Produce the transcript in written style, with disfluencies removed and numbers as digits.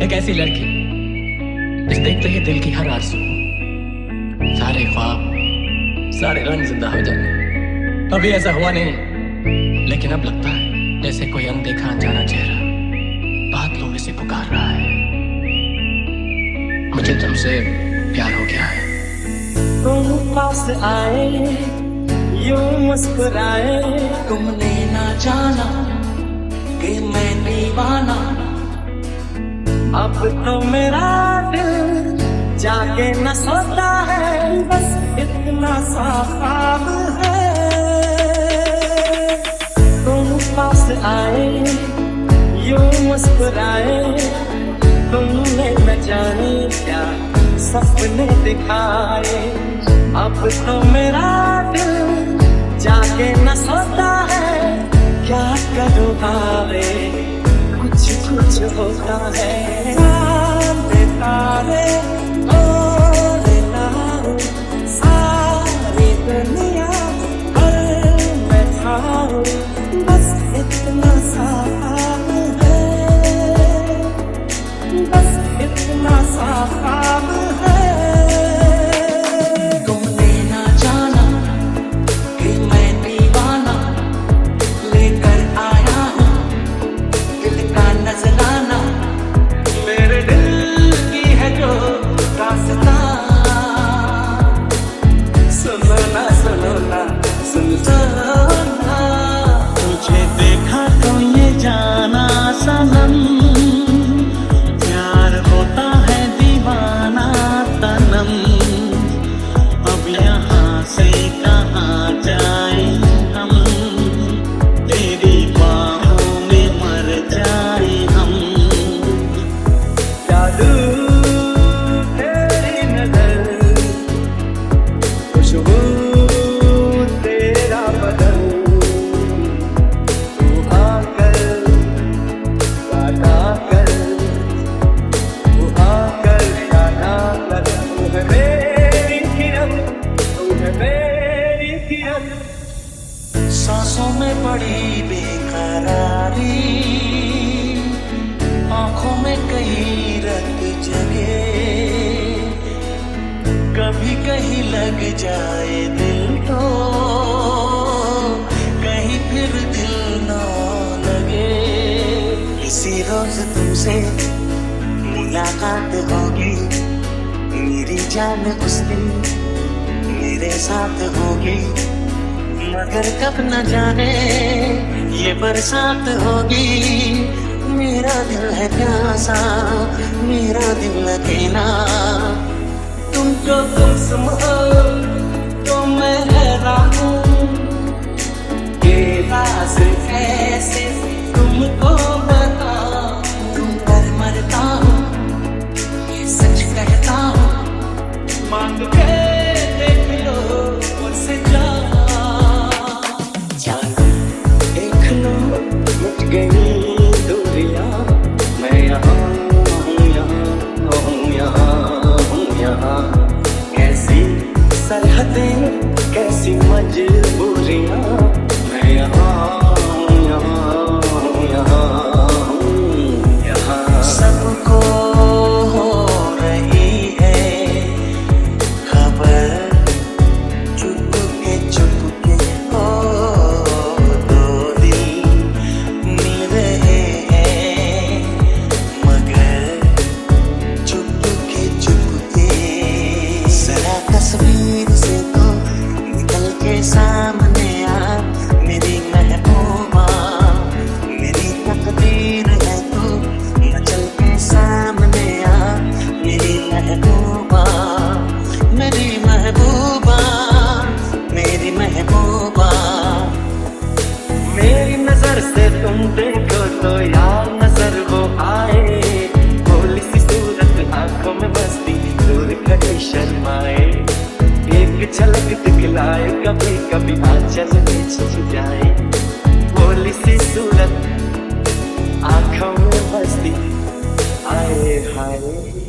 एक ऐसी लड़की जिस देखते ही दिल की हर आरज़ू, सारे ख्वाब, सारे रंग जिंदा हो जाए। अभी ऐसा हुआ नहीं, लेकिन अब लगता है जैसे कोई अनदेखा अनजाना चेहरा बादलों में से पुकार रहा है। मुझे तुमसे प्यार हो गया है। तुम पास आए, यूं मुस्कुराए, तुमने ना जाना कि मैं दीवाना। अब तो मेरा दिल जाके न सोता है, बस इतना सा ख्वाब है। तुम पास आए, यूं मुस्कुराए, तुमने न जाने क्या सपने दिखाए। अब तो मेरा दिल जाके न सोता है, क्या करूँ भावे कुछ कुछ होता है। तारे तारे ओरे तारे, सारी दुनिया पर मैं थाऊं, बस इतना सा ख्वाब है, बस इतना सा ख्वाब है। तुमने ना जाना कि मैं दीवाना, लेकर आया हूँ दिल का नजराना। मेरे दिल की है जो दास्तां, सुनो ना सुनो ना सुनो ना। तुझे देखा तो ये जाना सनम, प्यार होता है दीवाना तनम। अब यहाँ से कहाँ जाए हम, तेरी बाहों में मर जाए हम। जादू तेरी नजर, खुशबू तेरा बदन, तू आकर वादा कर, तू आकर वादा कर। तू है मेरी किरण, तू है मेरी किरण। सांसों में पड़ी बेकरारी, आंखों में कहीं रंग जगे, कभी कहीं लग जाए दिल तो कहीं फिर दिल ना लगे। इसी रोज तुमसे मुलाकात होगी, मेरी जान उस दिन मेरे साथ होगी। मगर कब न जाने ये बरसात होगी। मेरा दिल है प्यासा, मेरा दिल अकेला, तुमको गुमसुम हो तो मैं हैरान हूँ। ये राज कैसे तुमको बताऊं, तुम पर मरता हूँ, ये सच कहता हूँ। मांग के देख लो मुझसे देख लो, मिट गई दूरियां, मैं यहाँ हूँ, यहाँ हूँ, यहाँ हूँ, यहाँ। कैसी सरहदें, कैसी मजबूरियां, मैं यहाँ हूँ, यहाँ हूँ, यहाँ हूँ, यहाँ। सबको हो रही है खबर, चुपके चुपके हो दो दिल मिल रहे हैं, मगर चुपके चुपके। जरा तस्वीर से तो निकल के सामने आ, मेरी महबूबा, मेरी तकदीर है तू, चल के सामने आ, मेरी महबूबा, मेरी महबूबा, मेरी महबूबा। मेरी नजर से तुम देखो तो यार नजर वो आए, भोली सी सूरत आंखों में बसती, दूर खड़ी शर्माए। एक झलक दिखलाए, कभी कभी आंचल में छुप जाए। भोली सी सूरत आंखों में बसती, आए हाय।